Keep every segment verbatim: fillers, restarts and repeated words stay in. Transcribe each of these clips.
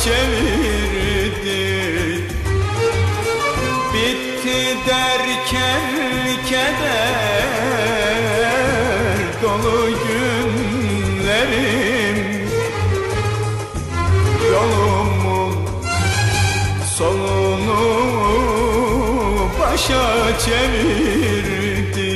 çevirdi. Bitti derken keder dolu günlerim, yolumun sonunu başa çevirdi.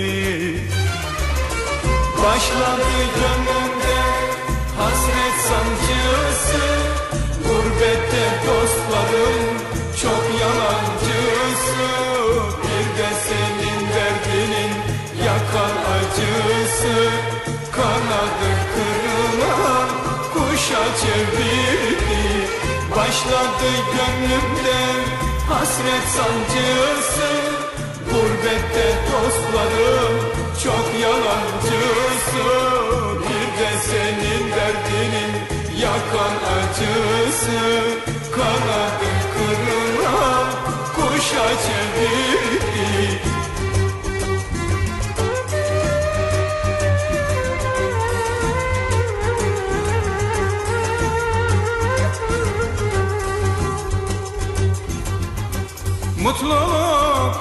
Başladı gönlümde hasret sancısı, gurbette dostlarım çok yalancısı. Bir de senin derdinin yakan acısı, kanadı kırılan kuşa çevirdi. Başladı gönlümde hasret sancısı, gurbette dostlarım çok yalancısı. Bir de senin derdinin yakan acısı, kanadı kırılan kuşa çevirdi. Mutluluk,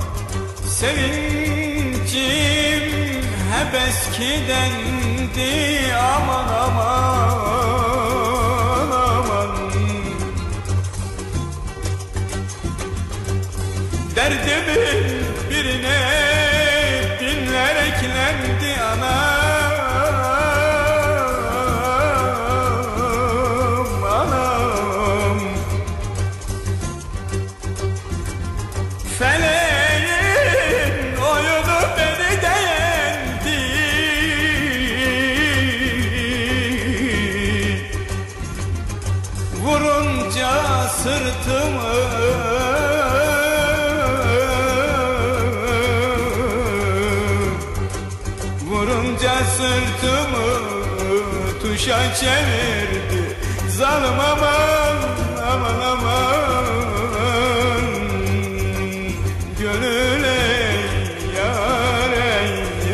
sevincim hep eskidendi. Aman aman aman, derdimin birine binler eklendi anam. Feleğin oyunu beni de yendi. Vurunca sırtımı Vurunca sırtımı tuşa çevirdi. Zalim aman aman aman, gönül ey yar ey.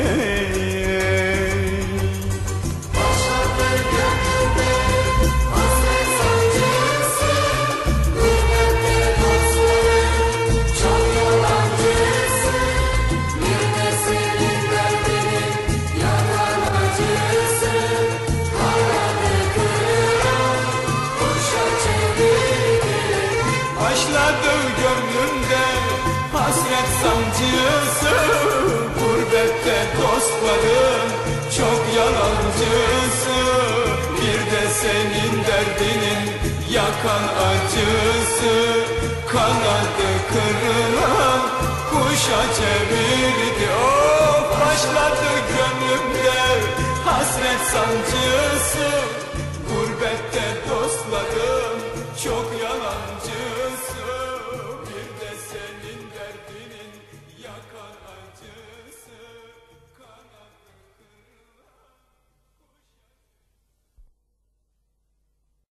Başladı gönlümde hasret sancısı, gurbette dostlarım çok yalancısı. Bir de senin derdinin yakan acısı, kanadı kırılan kuşa çevirdi. Başladı gönlümde hasret sancısı, gurbette dostlarım çok yalancısı. Bir de senin derdinin yakan acısı, kanadı kırılan kuşa çevirdi.